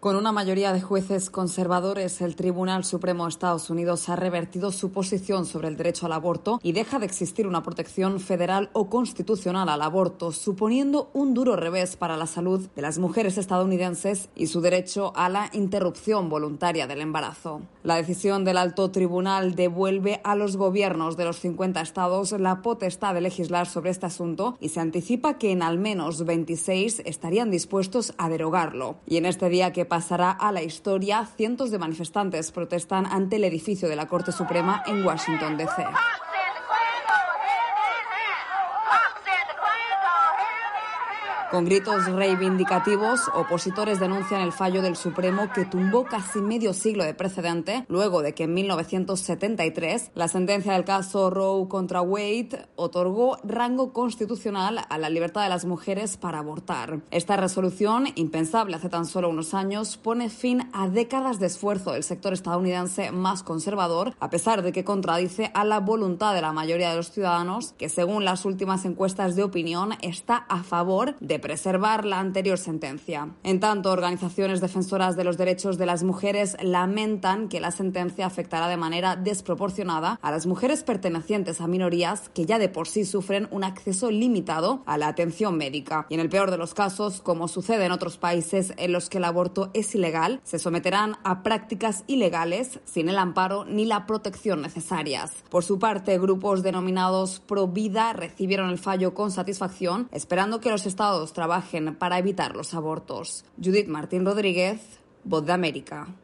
Con una mayoría de jueces conservadores, el Tribunal Supremo de Estados Unidos ha revertido su posición sobre el derecho al aborto y deja de existir una protección federal o constitucional al aborto, suponiendo un duro revés para la salud de las mujeres estadounidenses y su derecho a la interrupción voluntaria del embarazo. La decisión del alto tribunal devuelve a los gobiernos de los 50 estados la potestad de legislar sobre este asunto y se anticipa que en al menos 26 estarían dispuestos a derogarlo. Y en este día que pasará a la historia, cientos de manifestantes protestan ante el edificio de la Corte Suprema en Washington, D.C. Con gritos reivindicativos, opositores denuncian el fallo del Supremo que tumbó casi medio siglo de precedente, luego de que en 1973 la sentencia del caso Roe contra Wade otorgó rango constitucional a la libertad de las mujeres para abortar. Esta resolución, impensable hace tan solo unos años, pone fin a décadas de esfuerzo del sector estadounidense más conservador, a pesar de que contradice a la voluntad de la mayoría de los ciudadanos, que según las últimas encuestas de opinión está a favor de preservar la anterior sentencia. En tanto, organizaciones defensoras de los derechos de las mujeres lamentan que la sentencia afectará de manera desproporcionada a las mujeres pertenecientes a minorías que ya de por sí sufren un acceso limitado a la atención médica. Y en el peor de los casos, como sucede en otros países en los que el aborto es ilegal, se someterán a prácticas ilegales sin el amparo ni la protección necesarias. Por su parte, grupos denominados Pro Vida recibieron el fallo con satisfacción, esperando que los estados trabajen para evitar los abortos. Judith Martín Rodríguez, Voz de América.